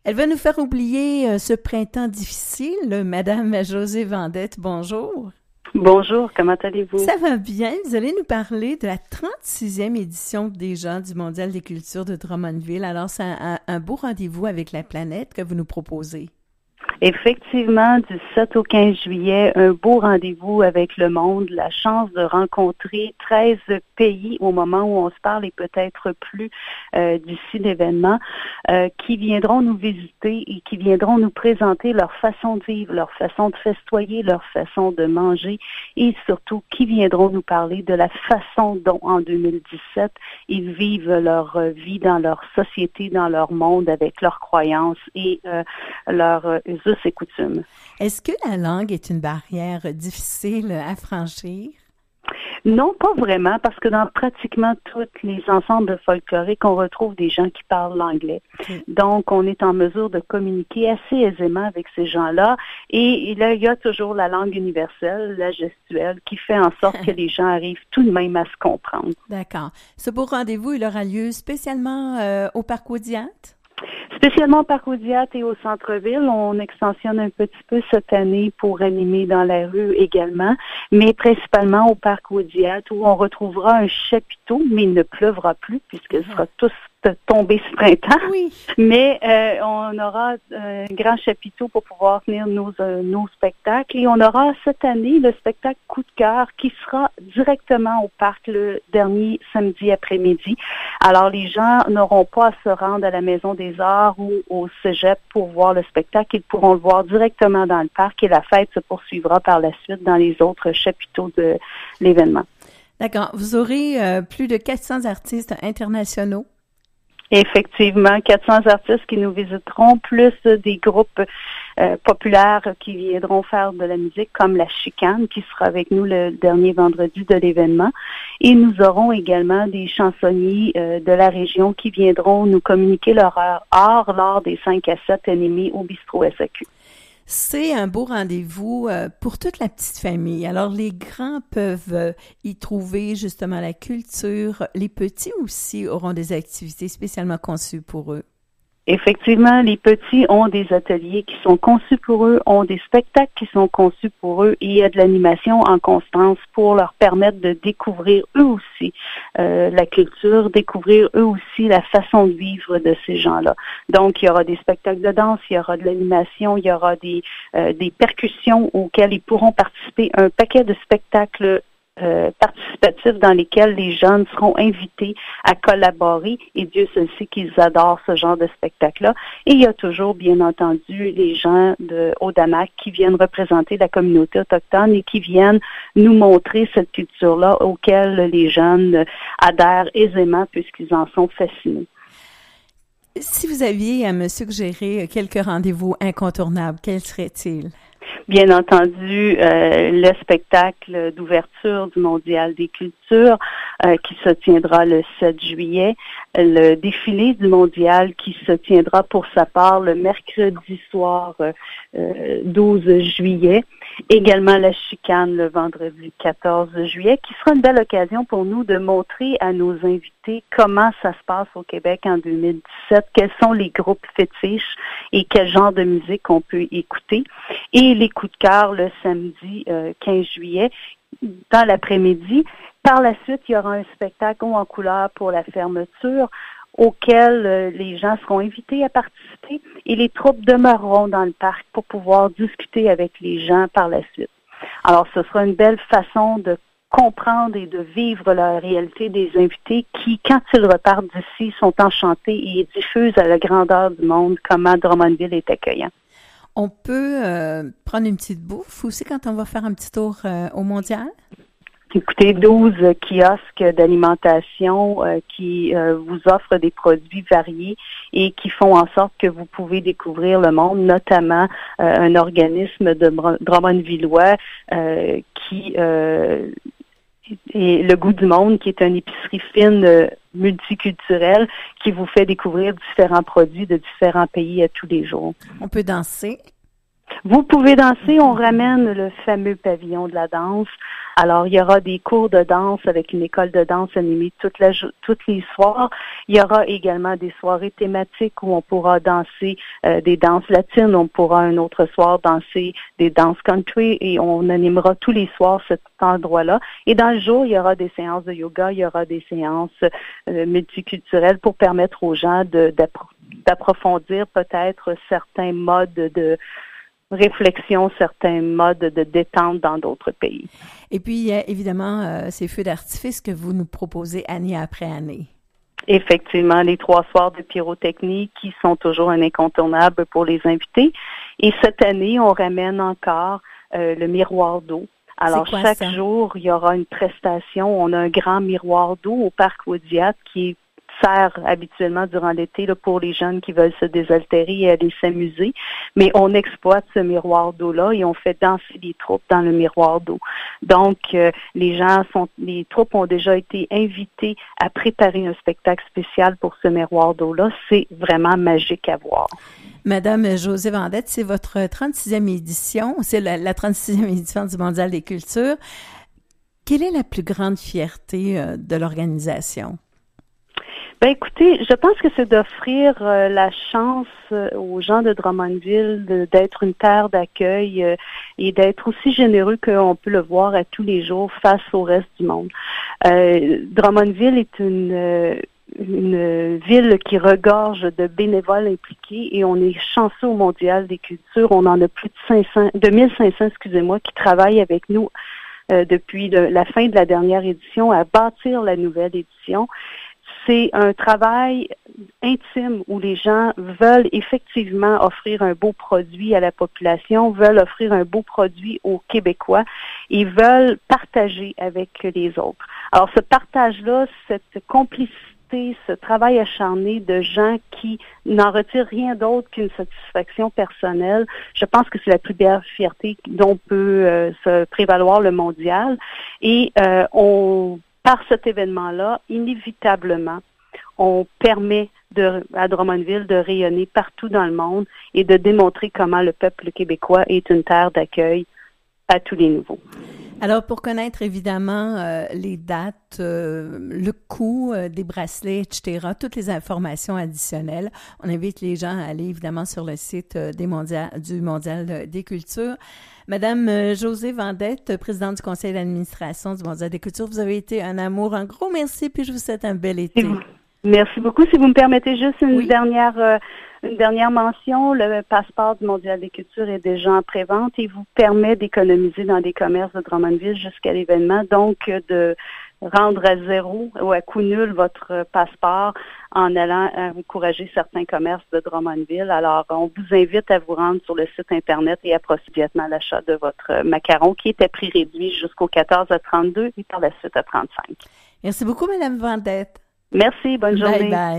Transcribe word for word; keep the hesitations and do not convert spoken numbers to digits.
Elle va nous faire oublier euh, ce printemps difficile. Madame Josée Vendette, bonjour. Bonjour, comment allez-vous? Ça va bien. Vous allez nous parler de la trente-sixième édition des Gens du Mondial des cultures de Drummondville. Alors, c'est un, un, un beau rendez-vous avec la planète que vous nous proposez. Effectivement, du sept au quinze juillet, un beau rendez-vous avec le monde, la chance de rencontrer treize pays au moment où on se parle et peut-être plus euh, d'ici l'événement, euh, qui viendront nous visiter et qui viendront nous présenter leur façon de vivre, leur façon de festoyer, leur façon de manger et surtout qui viendront nous parler de la façon dont en deux mille dix-sept ils vivent leur vie dans leur société, dans leur monde avec leurs croyances et euh, leurs us et coutumes. Est-ce que la langue est une barrière difficile à franchir? Non, pas vraiment, parce que dans pratiquement tous les ensembles folkloriques, on retrouve des gens qui parlent l'anglais. Okay. Donc, on est en mesure de communiquer assez aisément avec ces gens-là. Et, et là, il y a toujours la langue universelle, la gestuelle, qui fait en sorte que les gens arrivent tout de même à se comprendre. D'accord. Ce beau rendez-vous, il aura lieu spécialement euh, au Parc Audiat? Spécialement au Parc Audiat et au centre-ville, on extensionne un petit peu cette année pour animer dans la rue également, mais principalement au Parc Audiat où on retrouvera un chapiteau, mais il ne pleuvra plus puisque ce sera tous tombé ce printemps. Oui. Mais euh, on aura un grand chapiteau pour pouvoir tenir nos, euh, nos spectacles et on aura cette année le spectacle Coup de cœur qui sera directement au parc le dernier samedi après-midi. Alors les gens n'auront pas à se rendre à la Maison des Arts ou au Cégep pour voir le spectacle. Ils pourront le voir directement dans le parc et la fête se poursuivra par la suite dans les autres chapiteaux de l'événement. D'accord. Vous aurez euh, plus de quatre cents artistes internationaux. Effectivement, quatre cents artistes qui nous visiteront, plus des groupes euh, populaires qui viendront faire de la musique, comme La Chicane, qui sera avec nous le dernier vendredi de l'événement. Et nous aurons également des chansonniers euh, de la région qui viendront nous communiquer leur art lors des cinq à sept animés au Bistrot S A Q. C'est un beau rendez-vous euh, pour toute la petite famille. Alors, les grands peuvent euh, y trouver justement la culture. Les petits aussi auront des activités spécialement conçues pour eux. Effectivement, les petits ont des ateliers qui sont conçus pour eux, ont des spectacles qui sont conçus pour eux et il y a de l'animation en constance pour leur permettre de découvrir eux aussi euh, la culture, découvrir eux aussi la façon de vivre de ces gens-là. Donc, il y aura des spectacles de danse, il y aura de l'animation, il y aura des, euh, des percussions auxquelles ils pourront participer, un paquet de spectacles Euh, participatifs dans lesquels les jeunes seront invités à collaborer et Dieu seul sait qu'ils adorent ce genre de spectacle-là. Et il y a toujours, bien entendu, les gens de Odamak qui viennent représenter la communauté autochtone et qui viennent nous montrer cette culture-là auquel les jeunes adhèrent aisément puisqu'ils en sont fascinés. Si vous aviez à me suggérer quelques rendez-vous incontournables, quels seraient-ils? Bien entendu, euh, le spectacle d'ouverture du Mondial des cultures euh, qui se tiendra le sept juillet, le défilé du Mondial qui se tiendra pour sa part le mercredi soir euh, douze juillet, également la chicane le vendredi quatorze juillet, qui sera une belle occasion pour nous de montrer à nos invités comment ça se passe au Québec en deux mille dix-sept, quels sont les groupes fétiches et quel genre de musique on peut écouter. Et les coups de cœur le samedi euh, quinze juillet, dans l'après-midi. Par la suite, il y aura un spectacle en couleur pour la fermeture auquel euh, les gens seront invités à participer et les troupes demeureront dans le parc pour pouvoir discuter avec les gens par la suite. Alors, ce sera une belle façon de comprendre et de vivre la réalité des invités qui, quand ils repartent d'ici, sont enchantés et diffusent à la grandeur du monde comment Drummondville est accueillant. On peut euh, prendre une petite bouffe aussi quand on va faire un petit tour euh, au Mondial? Écoutez, douze kiosques d'alimentation euh, qui euh, vous offrent des produits variés et qui font en sorte que vous pouvez découvrir le monde, notamment euh, un organisme de Drummondvillois euh, qui euh, est Le Goût du Monde, qui est une épicerie fine euh, multiculturelle qui vous fait découvrir différents produits de différents pays à tous les jours. On peut danser? Vous pouvez danser, on ramène le fameux pavillon de la danse. Alors, il y aura des cours de danse avec une école de danse animée toute la, tous les soirs. Il y aura également des soirées thématiques où on pourra danser euh, des danses latines. On pourra un autre soir danser des danses country et on animera tous les soirs cet endroit-là. Et dans le jour, il y aura des séances de yoga, il y aura des séances euh, multiculturelles pour permettre aux gens de, d'appro- d'approfondir peut-être certains modes de réflexion, certains modes de détente dans d'autres pays. Et puis, il y a évidemment euh, ces feux d'artifice que vous nous proposez année après année. Effectivement, les trois soirs de pyrotechnie qui sont toujours un incontournable pour les invités. Et cette année, on ramène encore euh, le miroir d'eau. Alors, quoi, chaque ça? jour, il y aura une prestation. On a un grand miroir d'eau au parc Audiat qui est sert habituellement durant l'été là, pour les jeunes qui veulent se désaltérer et aller s'amuser. Mais on exploite ce miroir d'eau-là et on fait danser les troupes dans le miroir d'eau. Donc, euh, les gens sont, les troupes ont déjà été invitées à préparer un spectacle spécial pour ce miroir d'eau-là. C'est vraiment magique à voir. Madame Josée Vendette, c'est votre trente-sixième édition, c'est la, la trente-sixième édition du Mondial des cultures. Quelle est la plus grande fierté euh, de l'organisation? Ben écoutez, je pense que c'est d'offrir euh, la chance euh, aux gens de Drummondville de, d'être une terre d'accueil euh, et d'être aussi généreux qu'on peut le voir à tous les jours face au reste du monde. Euh, Drummondville est une euh, une ville qui regorge de bénévoles impliqués et on est chanceux au Mondial des cultures. On en a plus de cinq cents, de mille cinq cents, excusez-moi, qui travaillent avec nous euh, depuis le, la fin de la dernière édition à bâtir la nouvelle édition. C'est un travail intime où les gens veulent effectivement offrir un beau produit à la population, veulent offrir un beau produit aux Québécois et veulent partager avec les autres. Alors, ce partage-là, cette complicité, ce travail acharné de gens qui n'en retirent rien d'autre qu'une satisfaction personnelle, je pense que c'est la plus belle fierté dont peut euh, se prévaloir le mondial. Et euh, on Par cet événement-là, inévitablement, on permet de, à Drummondville de rayonner partout dans le monde et de démontrer comment le peuple québécois est une terre d'accueil à tous les niveaux. Alors, pour connaître évidemment euh, les dates, euh, le coût euh, des bracelets, et cetera, toutes les informations additionnelles, on invite les gens à aller évidemment sur le site euh, des mondial, du Mondial des cultures. Madame euh, Josée Vendette, présidente du conseil d'administration du Mondial des cultures, vous avez été un amour, un gros merci, puis je vous souhaite un bel été. Merci beaucoup. Si vous me permettez juste une oui. dernière euh, une dernière mention, le passeport du Mondial des cultures est déjà en pré-vente et vous permet d'économiser dans des commerces de Drummondville jusqu'à l'événement, donc de rendre à zéro ou à coût nul votre passeport en allant encourager certains commerces de Drummondville. Alors, on vous invite à vous rendre sur le site Internet et à procéder immédiatement à l'achat de votre macaron qui est à prix réduit jusqu'au quatorze à trente-deux et par la suite à trente-cinq. Merci beaucoup, Madame Vendette. Merci, bonne journée. Bye bye.